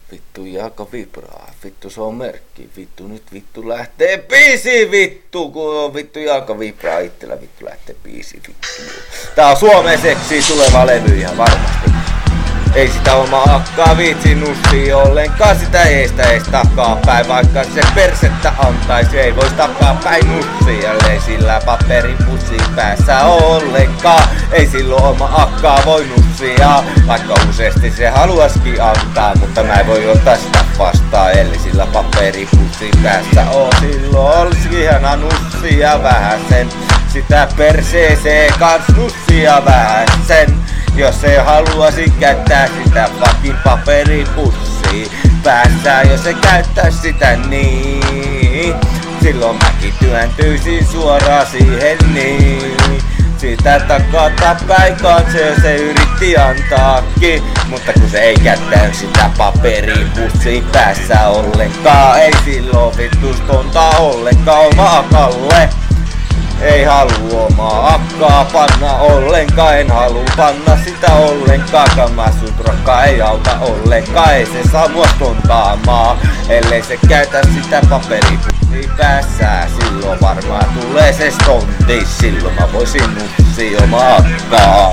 Vittu Jaakko vibraa, vittu se on merkki, vittu nyt vittu lähtee biisi vittu, kun on vittu Jaakko vibraa itsellä vittu lähtee biisi vittu. Tää on suomeseksi tuleva levy ihan varmasti. Ei sitä oma akkaa viitsi nussi ollenkaan, sitä eestä ees takaa päin, vaikka se persettä antaisi, ei vois takaa päin nussi, ellei sillä paperipussi päässä ollenkaan. Ei silloin oma akkaa voi nussia, vaikka useasti se haluaisikin antaa, mutta mä en voi ottaa sitä vastaan, ellei sillä paperipussi päässä oo. Silloin olisi ihana nussia vähäsen, sitä perseeseen kans nussia vähäsen. Jos ei haluaisi käyttää sitä fucking paperipussia päässä, jos ei käyttäisi sitä niin, silloin mäkin työntyisin suoraan siihen niin. Sitä takata päin kanssa se yritti antaakin, mutta kun se ei käyttänyt sitä paperipussia päässä ollenkaan, ei silloin vittustonta ollenkaan oma akalle. Ei halua omaa akkaa panna ollenkaan, en halua panna sitä ollenkaan. Kamasut rakkaa ei auta ollenkaan, ei se saa mua stontaamaan, ellei se käytä sitä paperipussia päässä. Silloin varmaan tulee se stonti, silloin mä voisin nussia omaa akkaa.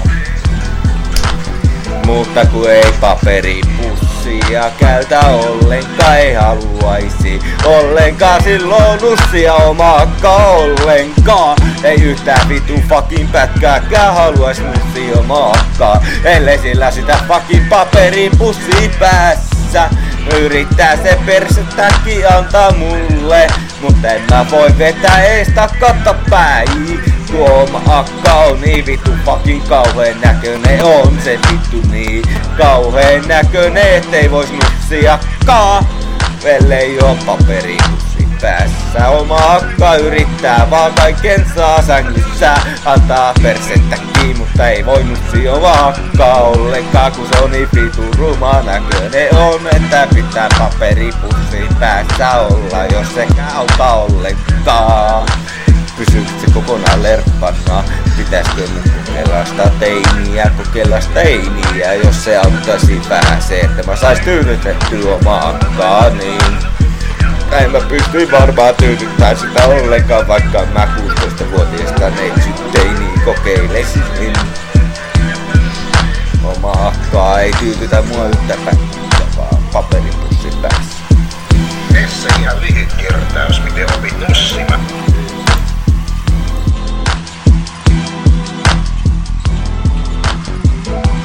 Mutta kun ei paperipussia käytä ollenkaan, ei haluaisi ollenkaan silloin nussia omaa akkaa ollenkaan. Ei yhtään vitu fucking pätkääkään haluais nussia omaa akkaa, ellei sillä sitä fucking paperipussia päässä. Yrittää se persettäkin antaa mulle, mutta en mä voi vetää ees takata päin. Tuo oma akka on niin vittu fucking kauheen näköinen, on se vittu niin kauheen näköinen, ettei vois nussiakaan, ellei oo paperipussi päässä. Oma akka yrittää vaan kaikensa sängyssä antaa persettäkin, mutta ei voi nussia omaa akkaa ollenkaan, kun se on niin vittu ruma näköinen on, että pitää paperipussi päässä olla, jos se auta ollenkaan. Pysyykö se kokonaan lerppana? Pitäisikö nyt kokeilla sitä teiniä, jos se auttaisi vähän se, että mä sais tyydytettyä omaa akkaa, niin en mä pystyi varmaan tyydyttää sitä ollenkaan, vaikka mä 16-vuotiaasta neitsyt-teiniä kokeilesin. Oma akkaa ei tyydytä mua yhtä pätkää, vaan paperipussi päässä. Tässä ihan lyhyt kertaus, miten opin nussimaan.